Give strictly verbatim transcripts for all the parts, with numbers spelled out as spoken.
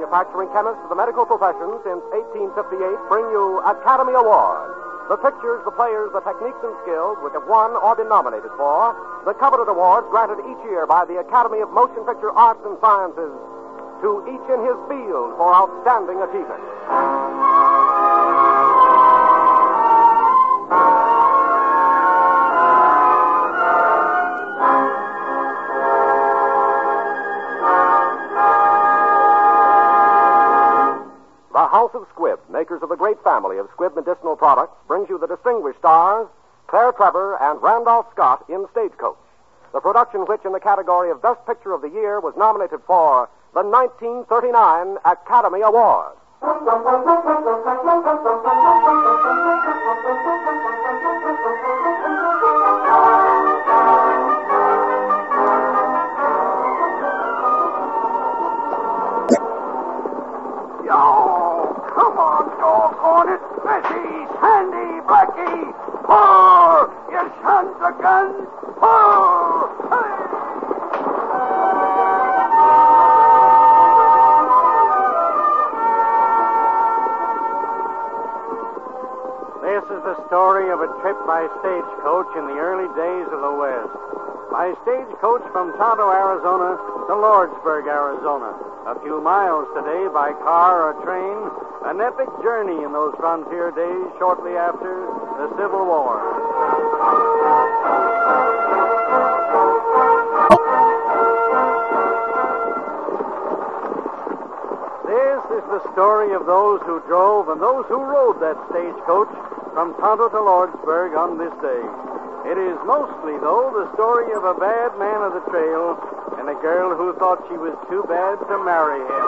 manufacturing chemists of the medical profession since eighteen fifty-eight, bring you Academy Awards. The pictures, the players, the techniques and skills which have won or been nominated for the coveted awards granted each year by the Academy of Motion Picture Arts and Sciences to each in his field for outstanding achievement. The House of Squibb, makers of the great family of Squibb medicinal products, brings you the distinguished stars, Claire Trevor and Randolph Scott in Stagecoach, the production which in the category of Best Picture of the Year was nominated for the nineteen thirty-nine Academy Award. Bessie, Sandy, Blackie, pull! You sons of guns, pull! This is the story of a trip by stagecoach in the early days of the West. By stagecoach from Tonto, Arizona to Lordsburg, Arizona. A few miles today by car or train. An epic journey in those frontier days shortly after the Civil War. This is the story of those who drove and those who rode that stagecoach from Tonto to Lordsburg on this day. It is mostly, though, the story of a bad man of the trail and a girl who thought she was too bad to marry him.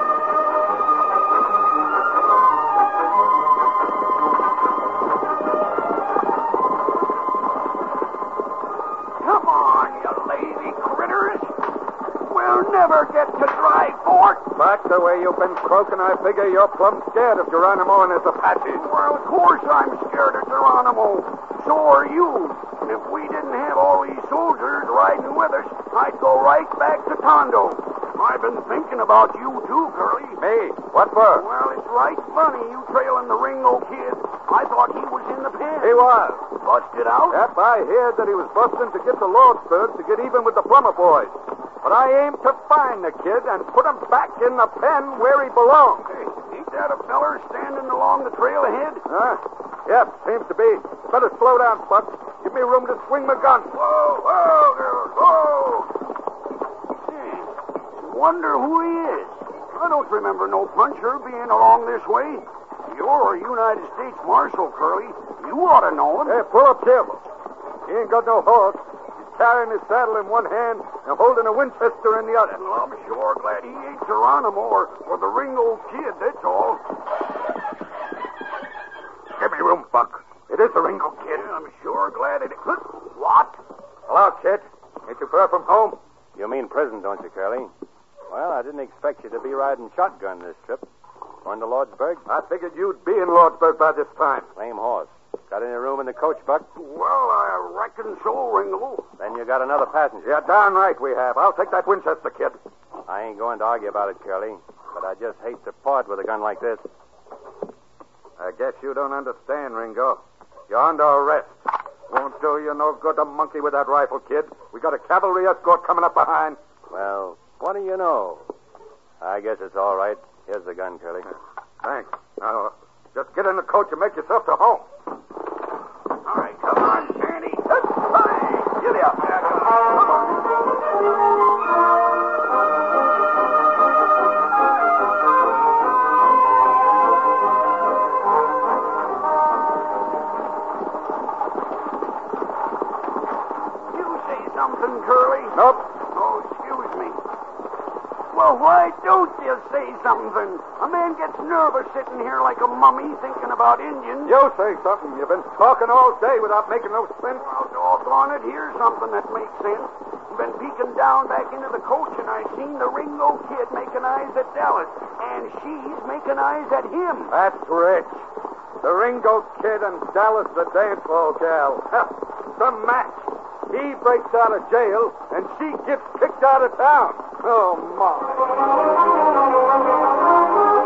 Come on, you lazy critters. We'll never get to Dry Fork. Back the way you've been croaking, I figure you're plumb scared of Geronimo and his Apaches. Well, of course I'm scared of Geronimo. So are you. If we didn't have all these soldiers riding with us, I'd go right back to Tondo. I've been thinking about you, too, Curly. Me? What for? Well, it's right funny you trailing the Ringo kid. I thought he was in the pen. He was. Busted out? Yep, I heard that he was busting to get to Lordsburg to get even with the Plummer boys. But I aim to find the kid and put him back in the pen where he belongs. Hey, ain't that a feller standing along the trail ahead? Huh? Yep, seems to be. Better slow down, Buck. Give me room to swing my gun. Whoa, whoa, girl, whoa. Hey, wonder who he is. I don't remember no puncher being along this way. You're a United States Marshal, Curly. You ought to know him. Hey, pull up careful. He ain't got no horse. He's carrying his saddle in one hand and holding a Winchester in the other. Well, I'm sure glad he ain't Geronimo or, or the Ringo kid, that's all. Give me room, Buck. It is the Ringo kid. Yeah, I'm sure glad it is. What? Hello, kid. Ain't you far from home? You mean prison, don't you, Curly? Well, I didn't expect you to be riding shotgun this trip. Going to Lordsburg? I figured you'd be in Lordsburg by this time. Lame horse. Got any room in the coach, Buck? Well, I reckon so, Ringo. Then you got another passenger. Yeah, darn right we have. I'll take that Winchester, kid. I ain't going to argue about it, Curly, but I just hate to part with a gun like this. I guess you don't understand, Ringo. You're under arrest. Won't do you no good to monkey with that rifle, kid. We got a cavalry escort coming up behind. Well, what do you know? I guess it's all right. Here's the gun, Curly. Thanks. Now, just get in the coach and make yourself to home. All right, come on, Sandy. Hey, get up there. Come on. Something, Curly? Nope. Oh, excuse me. Well, why don't you say something? A man gets nervous sitting here like a mummy thinking about Indians. You say something. You've been talking all day without making no sense. Well, doggone it, here's something that makes sense. Been peeking down back into the coach, and I seen the Ringo kid making eyes at Dallas, and she's making eyes at him. That's rich. The Ringo kid and Dallas the dance hall gal. Some match. He breaks out of jail, and she gets kicked out of town. Oh, my.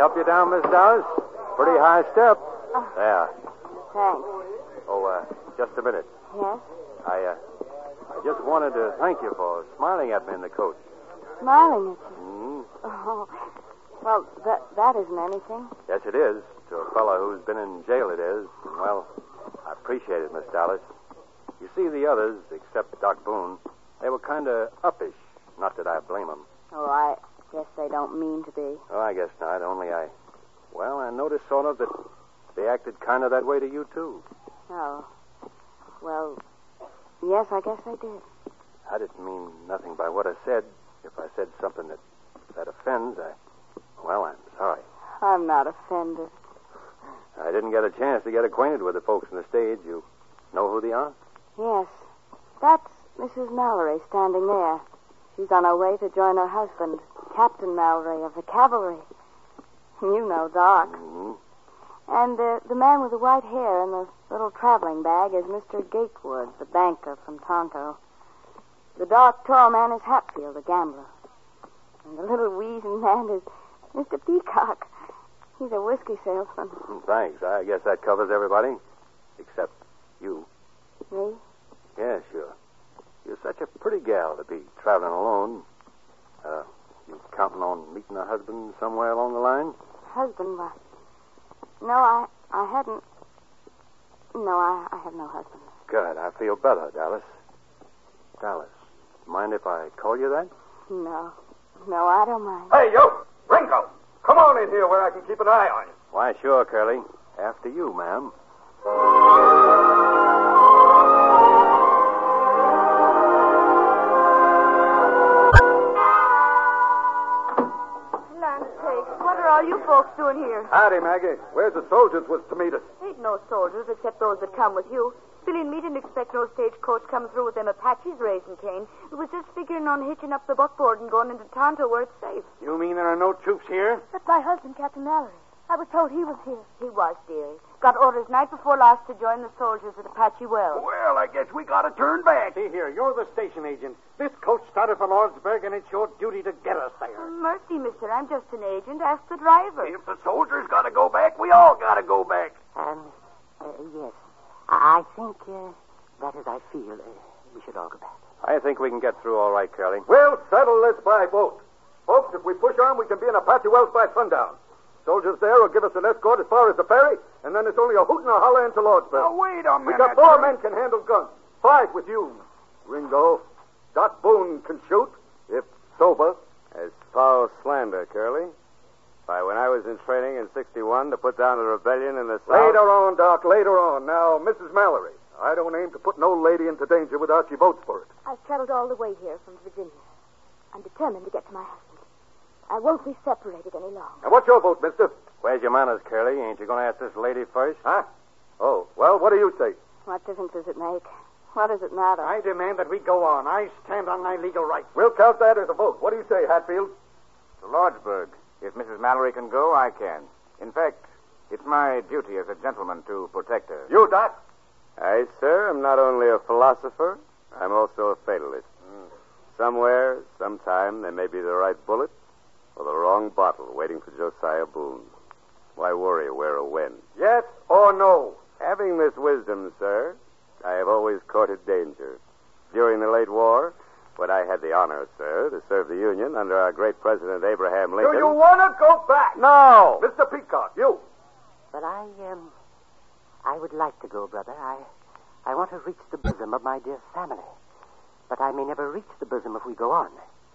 Help you down, Miss Dallas? Pretty high step. Oh. There. Thanks. Oh, uh, just a minute. Yes? I, uh, I just wanted to thank you for smiling at me in the coach. Smiling at you? Mm-hmm. Oh, well, that that isn't anything. Yes, it is. To a fellow who's been in jail, it is. Well, I appreciate it, Miss Dallas. You see, the others, except Doc Boone, they were kind of uppish. Not that I blame them. Oh, I guess they don't mean to be. Oh, I guess not. Only I... Well, I noticed sort of that they acted kind of that way to you, too. Oh. Well, yes, I guess they did. I didn't mean nothing by what I said. If I said something that, that offends, I... Well, I'm sorry. I'm not offended. I didn't get a chance to get acquainted with the folks on the stage. You know who they are? Yes. That's Missus Mallory standing there. She's on her way to join her husband, Captain Mallory of the cavalry. You know Doc. Mm-hmm. And uh, the man with the white hair and the little traveling bag is Mister Gatewood, the banker from Tonto. The dark, tall man is Hatfield, the gambler. And the little wheezing man is Mister Peacock. He's a whiskey salesman. Thanks. I guess that covers everybody. Except you. Me? Yeah, sure. You're such a pretty gal to be traveling alone. Uh, you counting on meeting a husband somewhere along the line? Husband? Why? No, I I hadn't. No, I, I have no husband. Good. I feel better, Dallas. Dallas, mind if I call you that? No. No, I don't mind. Hey, you! Ringo! Come on in here where I can keep an eye on you. Why, sure, Curly. After you, ma'am. Land sakes, what are all you folks doing here? Howdy, Maggie. Where's the soldiers was to meet us? Ain't no soldiers except those that come with you. Billy and me didn't expect no stagecoach coming through with them Apaches raising cane. We was just figuring on hitching up the buckboard and going into Tonto where it's safe. You mean there are no troops here? But my husband, Captain Mallory. I was told he was here. He was, dearie. Got orders night before last to join the soldiers at Apache Wells. Well, I guess we gotta turn back. See here, you're the station agent. This coach started for Lordsburg, and it's your duty to get us there. Oh, mercy, mister. I'm just an agent. Ask the driver. If the soldiers gotta go back, we all gotta go back. Um, uh, yes. I think, uh, that as I feel, uh, we should all go back. I think we can get through all right, Curly. We'll settle this by boat. Folks, if we push on, we can be in Apache Wells by sundown. Soldiers there will give us an escort as far as the ferry, and then it's only a hoot and a holler into Lordsburg. Now, wait a We minute. got four men can handle guns. Five with you, Ringo. Doc Boone can shoot, if sober. As foul slander, Curly. Why, when I was in training in sixty-one to put down a rebellion in the South... Later on, Doc, later on. Now, Missus Mallory, I don't aim to put no lady into danger without she votes for it. I've traveled all the way here from Virginia. I'm determined to get to my husband. I won't be separated any longer. Now, what's your vote, mister? Where's your manners, Curly? Ain't you going to ask this lady first? Huh? Oh, well, what do you say? What difference does it make? What does it matter? I demand that we go on. I stand on my legal rights. We'll count that as a vote. What do you say, Hatfield? To Lordsburg. If Missus Mallory can go, I can. In fact, it's my duty as a gentleman to protect her. You, Doc? I, sir, am not only a philosopher, I'm also a fatalist. Mm. Somewhere, sometime, there may be the right bullet or the wrong bottle waiting for Josiah Boone. Why worry where or when? Yes or no? Having this wisdom, sir, I have always courted danger. During the late war, when I had the honor, sir, to serve the Union under our great President Abraham Lincoln... Do you want to go back? No! Mister Peacock, you. But I, um, I would like to go, brother. I, I want to reach the bosom of my dear family. But I may never reach the bosom if we go on.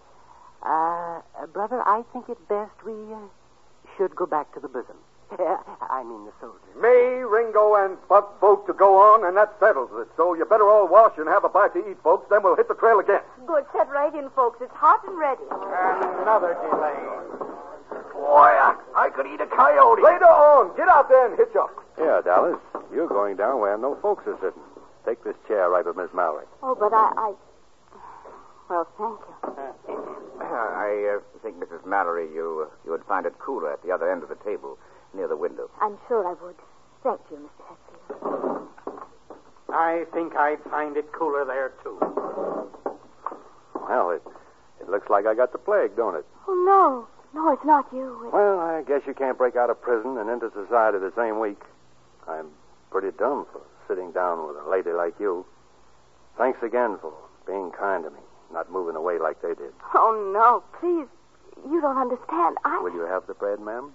Uh, uh brother, I think it best we uh, should go back to the bosom. I mean the soldiers. Me, Ringo, and Buck vote to go on, and that settles it. So you better all wash and have a bite to eat, folks. Then we'll hit the trail again. Good. Set right in, folks. It's hot and ready. Another delay. Boy, I, I could eat a coyote. Later on, get out there and hitch up. Yeah, Dallas. You're going down where no folks are sitting. Take this chair right with Miss Mallory. Oh, but I... I... Well, thank you. I uh, think, Missus Mallory, you, uh, you would find it cooler at the other end of the table, near the window. I'm sure I would. Thank you, Mister Hatfield. I think I'd find it cooler there, too. Well, it, it looks like I got the plague, don't it? Oh, no. No, it's not you. It's... Well, I guess you can't break out of prison and into society the same week. I'm pretty dumb for sitting down with a lady like you. Thanks again for being kind to me, not moving away like they did. Oh, no, please. You don't understand. I... Will you have the bread, ma'am?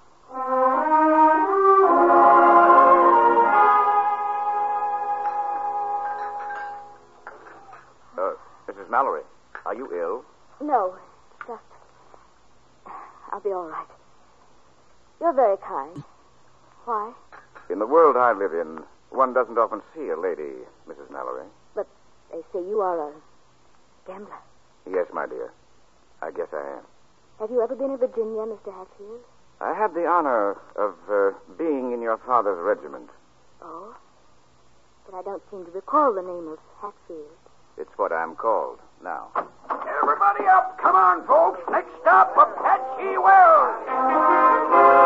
Uh, Missus Mallory, are you ill? No, just... I'll be all right. You're very kind. Why? In the world I live in, one doesn't often see a lady, Missus Mallory. But they say you are a gambler. Yes, my dear. I guess I am. Have you ever been in Virginia, Mister Hatfield? I had the honor of uh, being in your father's regiment. Oh? But I don't seem to recall the name of Hatfield. It's what I'm called now. Everybody up. Come on, folks. Next stop, Apache Wells.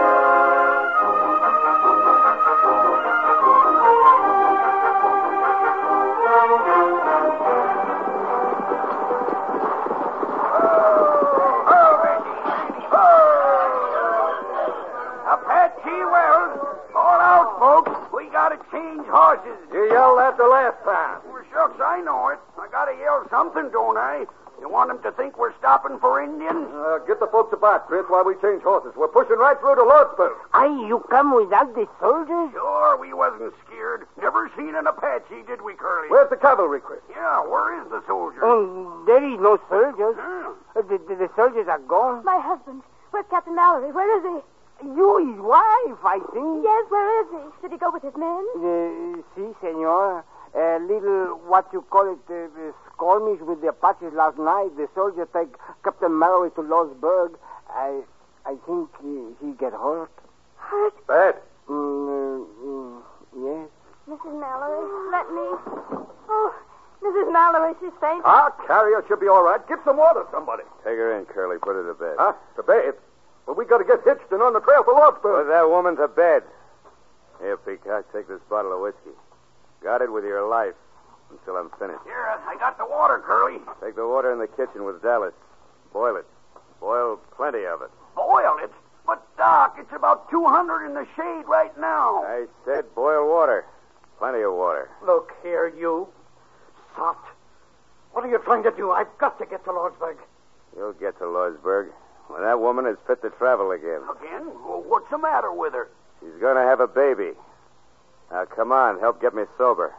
Change horses. You yelled that the last time. Well, shucks, I know it. I gotta yell something, don't I? You want them to think we're stopping for Indians? Uh, get the folks about, Chris, while we change horses. We're pushing right through to Lordsburg. Aye, you come without the soldiers? Sure, we wasn't scared. Never seen an Apache, did we, Curly? Where's the cavalry, Chris? Yeah, where is the soldier? Um, there is no soldiers. Huh? Uh, the, the, the soldiers are gone. My husband. Where's Captain Mallory? Where is he? You, his wife, I think. Yes, where is he? Did he go with his men? Uh, si, senor. A little, what you call it, uh, uh, skirmish with the Apaches last night. The soldier take Captain Mallory to Lordsburg. I I think he, he get hurt. Hurt? Bad. Mm, uh, mm, yes. Missus Mallory, let me... Oh, Missus Mallory, she's fainting. I'll carry her. She'll be all right. Get some water, somebody. Take her in, Curly. Put her to bed. Huh? To bed? Well, we got to get hitched and on the trail for Lordsburg. Put that woman to bed. Here, Peacock, take this bottle of whiskey. Guard it with your life until I'm finished. Here, I got the water, Curly. Take the water in the kitchen with Dallas. Boil it. Boil plenty of it. Boil it? But, Doc, it's about two hundred in the shade right now. I said boil water. Plenty of water. Look here, you. Soft. What are you trying to do? I've got to get to Lordsburg. You'll get to Lordsburg when that woman is fit to travel again. Again? Well, what's the matter with her? She's going to have a baby. Now, come on. Help get me sober.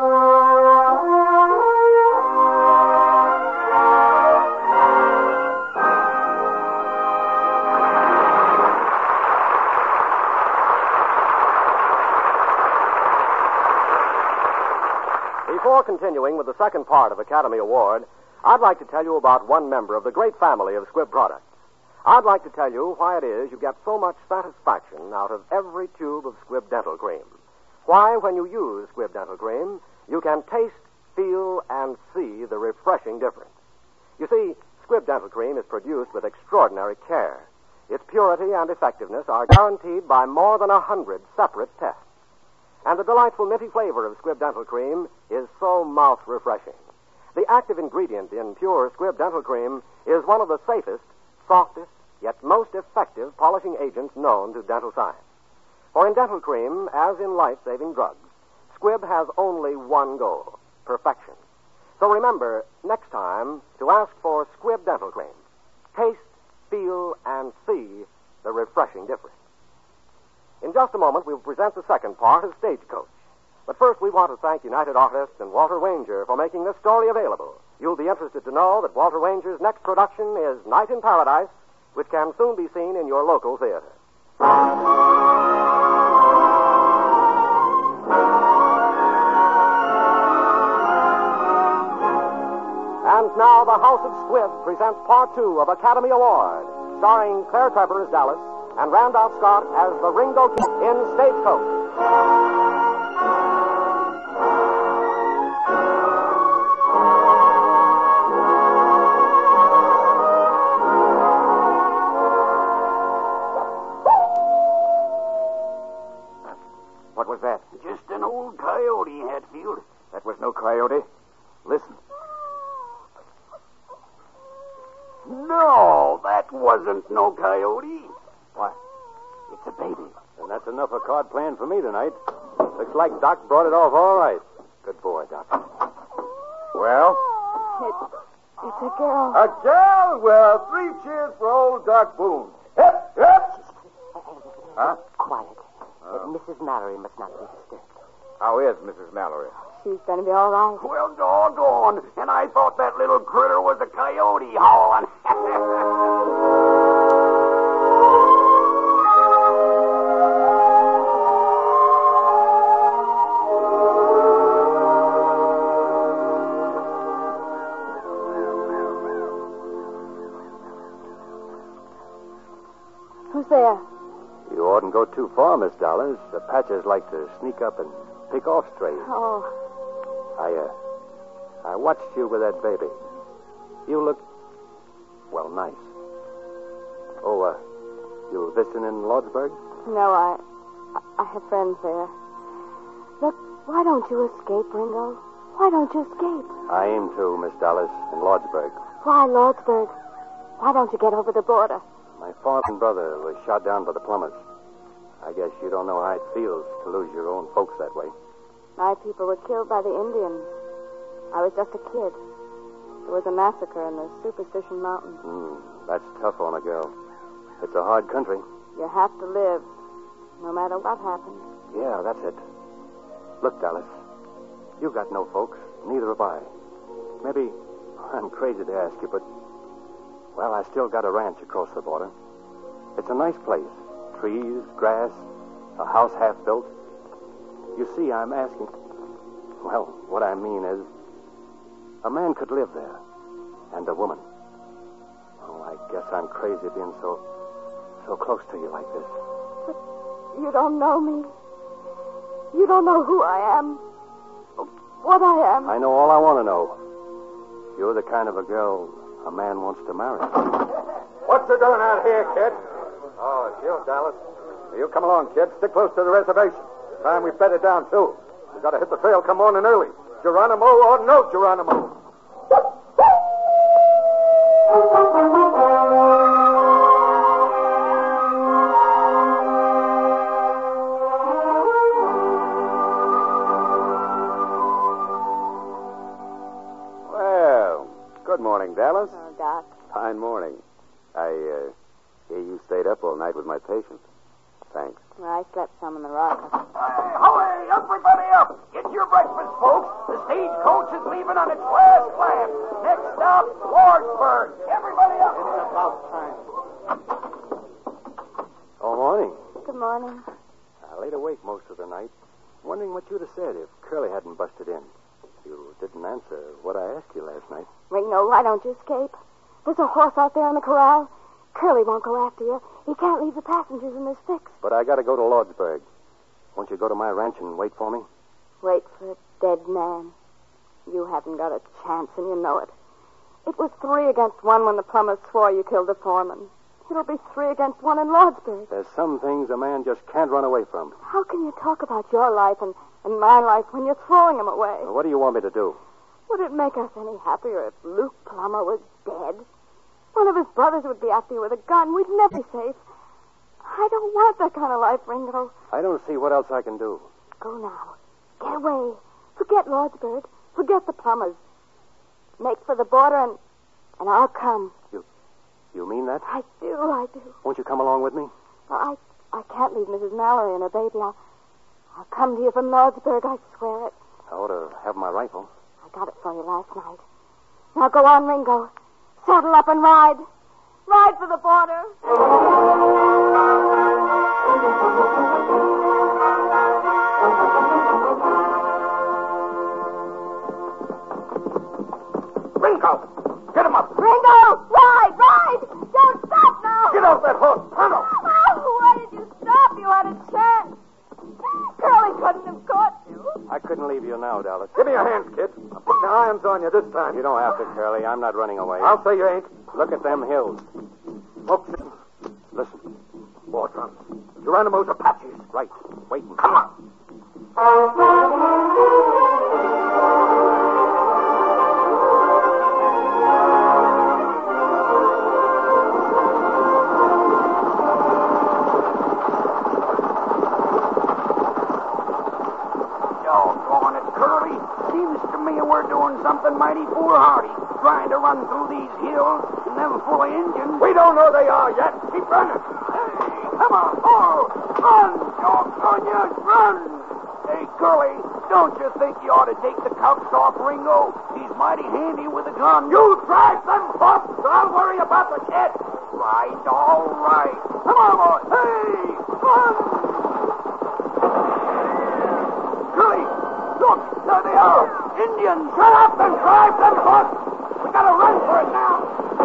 Before continuing with the second part of Academy Award, I'd like to tell you about one member of the great family of Squibb products. I'd like to tell you why it is you get so much satisfaction out of every tube of Squibb Dental Cream. Why, when you use Squibb Dental Cream, you can taste, feel, and see the refreshing difference. You see, Squibb Dental Cream is produced with extraordinary care. Its purity and effectiveness are guaranteed by more than a hundred separate tests. And the delightful minty flavor of Squibb Dental Cream is so mouth-refreshing. The active ingredient in pure Squibb Dental Cream is one of the safest, softest, yet most effective polishing agents known to dental science. For in dental cream, as in life-saving drugs, Squibb has only one goal, perfection. So remember, next time, to ask for Squibb Dental Cream. Taste, feel, and see the refreshing difference. In just a moment, we'll present the second part of Stagecoach. But first, we want to thank United Artists and Walter Wanger for making this story available. You'll be interested to know that Walter Wanger's next production is Night in Paradise, which can soon be seen in your local theater. And now the House of Squibb presents part two of Academy Award, starring Claire Trevor as Dallas and Randolph Scott as the Ringo Kid in Stagecoach. What was that? Just an old coyote, Hatfield. That was no coyote. Listen. No, that wasn't no coyote. Why? It's a baby. And that's enough of card playing for me tonight. Looks like Doc brought it off all right. Good boy, Doc. Well? It's, it's a girl. A gal? Well, three cheers for old Doc Boone. Hip, hip! Huh? Quiet. Uh, Missus Mallory must not be disturbed. How is Missus Mallory? She's going to be all right. Well, doggone. And I thought that little critter was a coyote howling. Who's there? You oughtn't go too far, Miss Dollars. The Patches like to sneak up and pick off strays. Oh, I, uh, I watched you with that baby. You look, well, nice. Oh, uh, you visiting in Lordsburg? no, I, I have friends there. Look, why don't you escape, Ringo? Why don't you escape? I aim to, Miss Dollars, in Lordsburg. Why, Lordsburg? Why don't you get over the border? My father and brother was shot down by the plumbers. I guess you don't know how it feels to lose your own folks that way. My people were killed by the Indians. I was just a kid. There was a massacre in the Superstition Mountains. Hmm, that's tough on a girl. It's a hard country. You have to live, no matter what happens. Yeah, that's it. Look, Dallas, you got no folks. Neither have I. Maybe I'm crazy to ask you, but, well, I still got a ranch across the border. It's a nice place. Trees, grass, a house half built. You see, I'm asking... Well, what I mean is, a man could live there, and a woman. Oh, I guess I'm crazy being so, so close to you like this. But you don't know me. You don't know who I am, what I am. I know all I want to know. You're the kind of a girl a man wants to marry. What's you doing out here, kid? Oh, it's you, Dallas. You come along, kid. Stick close to the reservation. Time we bedded down, too. We got to hit the trail come morning early. Geronimo or no Geronimo. Well, good morning, Dallas. Oh, Doc. Fine morning. I, uh, hear you stayed up all night with my patient. Thanks. Well, I slept some in the rocker. Hey, hurry, everybody up. Get your breakfast, folks. The stagecoach is leaving on its last lap. Next stop, Lordsburg. Everybody up. It's about time. Oh, morning. Good morning. I laid awake most of the night, wondering what you'd have said if Curly hadn't busted in. You didn't answer what I asked you last night. Ringo, why don't you escape? There's a horse out there in the corral. Curly won't go after you. He can't leave the passengers in this fix. But I got to go to Lordsburg. Won't you go to my ranch and wait for me? Wait for a dead man. You haven't got a chance, and you know it. It was three against one when the plumbers swore you killed the foreman. It'll be three against one in Lordsburg. There's some things a man just can't run away from. How can you talk about your life and, and my life when you're throwing them away? Now, what do you want me to do? Would it make us any happier if Luke Plummer was dead? One of his brothers would be after you with a gun. We'd never be safe. I don't want that kind of life, Ringo. I don't see what else I can do. Go now. Get away. Forget Lordsburg. Forget the Plumbers. Make for the border and, and I'll come. You you mean that? I do, I do. Won't you come along with me? Well, I, I can't leave Missus Mallory and her baby. I'll, I'll come to you from Lordsburg, I swear it. I ought to have my rifle. I got it for you last night. Now go on, Ringo. Saddle up and ride. Ride for the border. Ringo, get him up. Ringo, ride, ride. Don't stop now. Get off that horse. Tonto. Oh, why did you stop? You had a chance. Curly couldn't have caught you. I couldn't leave you now, Dallas. Give me your hands, kid. I'll put my irons on you this time. You don't have to, Curly. I'm not running away. I'll say you ain't. Look at them hills. Smoke. Listen. War drums. Geronimo's Apaches. Right. Waiting. Come on. Seems to me we're doing something mighty foolhardy, trying to run through these hills and them full of Indians. We don't know they are yet. Keep running. Hey, come on. Oh, run, Californians, run. Hey, Curly, don't you think you ought to take the cuffs off Ringo? He's mighty handy with a gun. You drive them, Pop, so I'll worry about the kid. Right, all right. Come on, boys. Hey, run. Curly, look, there they are. Indians. Shut up and drive them, Pop. We gotta run for it now.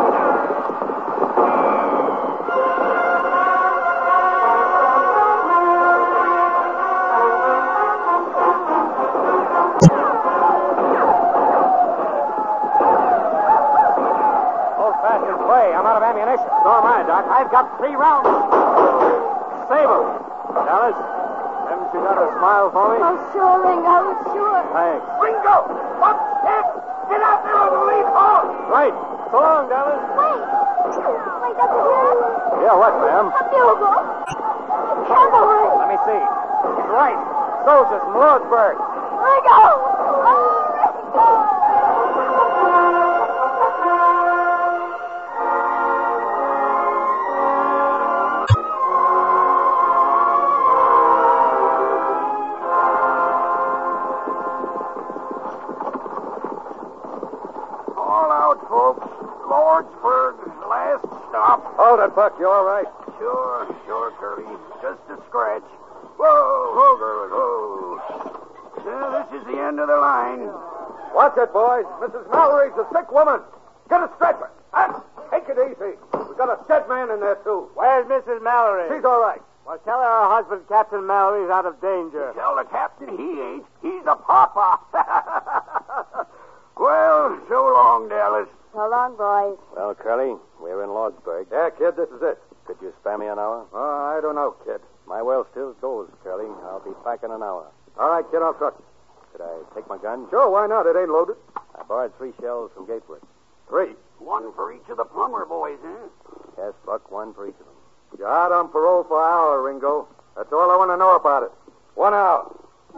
Old-fashioned play. I'm out of ammunition. So am I, Doc. I've got three rounds. Save 'em. Dallas, haven't you got a smile for me? Oh, sure, Ringo, sure. Thanks. Ringo, Pop, Ed, get out there on the lead hall. Right. So long, Dallas. Wait. Wait, does it hear it? Yeah, what, ma'am? A bugle. Cavalry. Let me see. He's right. Soldiers from Lordsburg. Ringo. Oh, Ringo. All out, folks. Lordsburg, last stop. Hold it, Buck. You all right? Sure, sure, Curly. Just a scratch. Whoa, whoa, girl, whoa. Yeah, this is the end of the line. Watch it, boys. Missus Mallory's a sick woman. Get a stretcher. And take it easy. We've got a dead man in there, too. Where's Missus Mallory? She's all right. Well, tell her her husband, Captain Mallory, is out of danger. Tell the captain he ain't. He's a papa. Well, so long, Dallas. So long, boys. Well, Curly, we're in Lordsburg. Yeah, kid, this is it. Could you spare me an hour? Oh, I don't know, kid. My well still goes, Curly. I'll be back in an hour. All right, kid, I'll trust you. Could I take my gun? Sure, why not? It ain't loaded. I borrowed three shells from Gatewood. Three. One for each of the plumber boys, huh? Yes, Buck, one for each of them. You're out on parole for an hour, Ringo. That's all I want to know about it. One hour.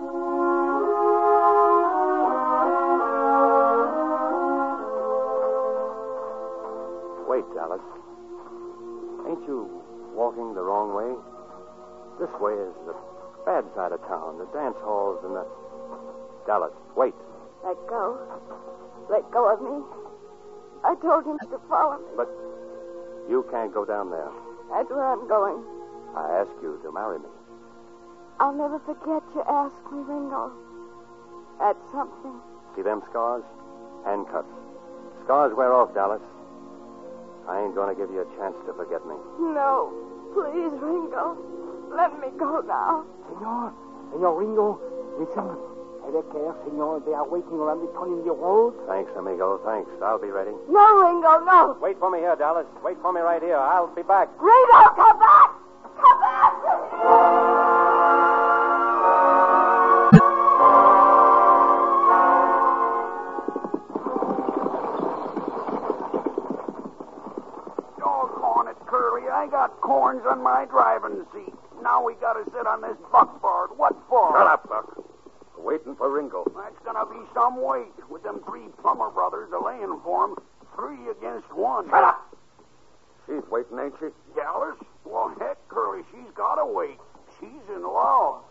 Wait, Dallas. Ain't you walking the wrong way? This way is the bad side of town, the dance halls and the... Dallas, wait. Let go. Let go of me. I told him to follow me. But you can't go down there. That's where I'm going. I ask you to marry me. I'll never forget you asked me, Ringo. That's something. See them scars? Handcuffs. Scars wear off, Dallas. I ain't going to give you a chance to forget me. No. Please, Ringo. Let me go now. Senor, Senor Ringo, listen. Take care, Senor. They are waiting around the turn in the road. Thanks, amigo. Thanks. I'll be ready. No, Ringo, no. Wait for me here, Dallas. Wait for me right here. I'll be back. Ringo, come back! Come back! Doggone it, Curly. I got corns on my driving seat. Now we gotta sit on this buckboard. What for? Shut up, Buck. We're waiting for Ringo. That's gonna be some weight with them three plumber brothers a-laying for him. Three against one. Shut up. She's waiting, ain't she? Dallas? Well, heck, Curly, she's gotta wait. She's in law.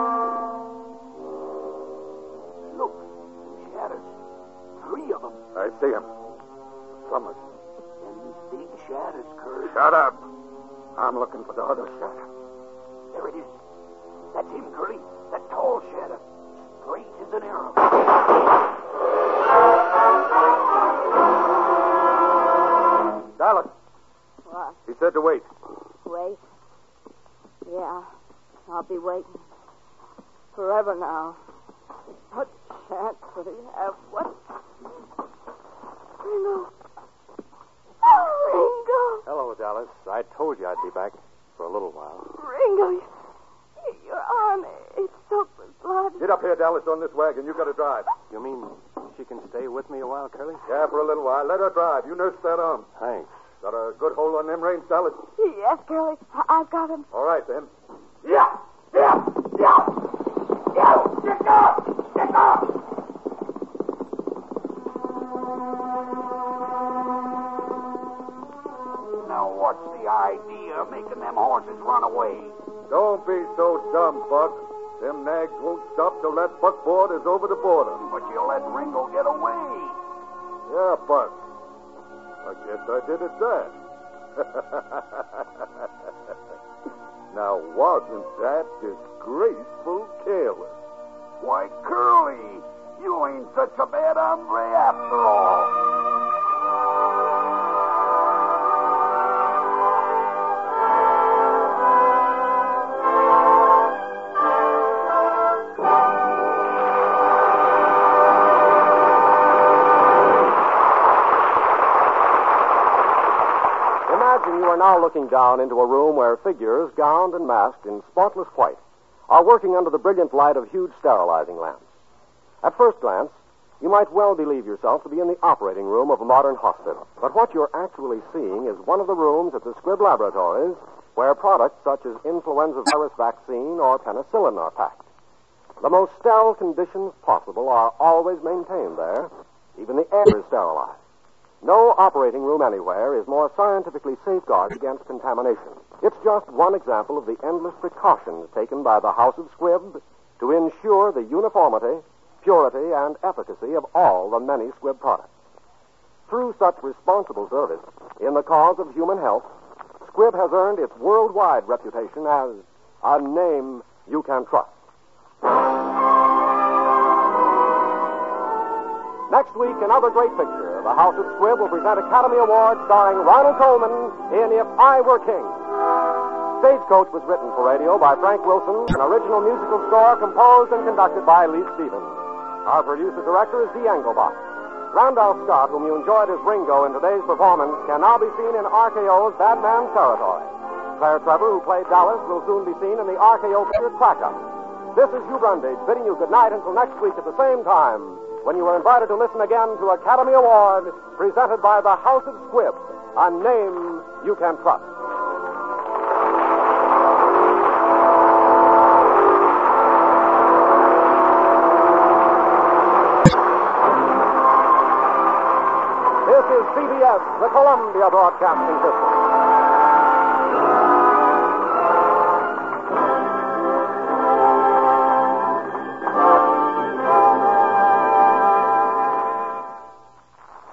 Look, shadows. Three of them. I see him. Plumbers. Them big shadows, Curly. Shut up. I'm looking for the other shadow. There it is. That's him, Curly. That tall shadow. Straight as an arrow. Dallas. What? He said to wait. Wait. Yeah, I'll be waiting. Forever now. What chance would he have? What? Ringo. Oh, Ringo. Hello, Dallas. I told you I'd be back for a little while. Ringo, you, your arm, it's soaked with blood. Get up here, Dallas, on this wagon. You got to drive. You mean she can stay with me a while, Curly? Yeah, for a little while. Let her drive. You nurse that arm. Thanks. Got a good hold on them reins, Dallas? Yes, Curly. I- I've got him. All right, then. Yeah! Yeah! Yeah! Yeah! Get up! Get up! so dumb, Buck. Them nags won't stop till that buckboard is over the border. But you let Ringo get away. Yeah, Buck. I guess I did at that. Now, wasn't that disgraceful careless? Why, Curly, you ain't such a bad hombre after all. Imagine you are now looking down into a room where figures, gowned and masked in spotless white, are working under the brilliant light of huge sterilizing lamps. At first glance, you might well believe yourself to be in the operating room of a modern hospital. But what you're actually seeing is one of the rooms at the Squibb Laboratories where products such as influenza virus vaccine or penicillin are packed. The most sterile conditions possible are always maintained there. Even the air is sterilized. No operating room anywhere is more scientifically safeguarded against contamination. It's just one example of the endless precautions taken by the House of Squibb to ensure the uniformity, purity, and efficacy of all the many Squibb products. Through such responsible service in the cause of human health, Squibb has earned its worldwide reputation as a name you can trust. Next week, another great picture. The House of Squibb will present Academy Award starring Ronald Colman in If I Were King. Stagecoach was written for radio by Frank Wilson, an original musical score composed and conducted by Lee Stevens. Our producer-director is Dee Engelbach. Randolph Scott, whom you enjoyed as Ringo in today's performance, can now be seen in R K O's Bad Man's Territory. Claire Trevor, who played Dallas, will soon be seen in the R K O picture Crack-Up. This is Hugh Brundage bidding you good night until next week at the same time, when you are invited to listen again to Academy Award presented by the House of Squibb, a name you can trust. This is C B S, the Columbia Broadcasting System.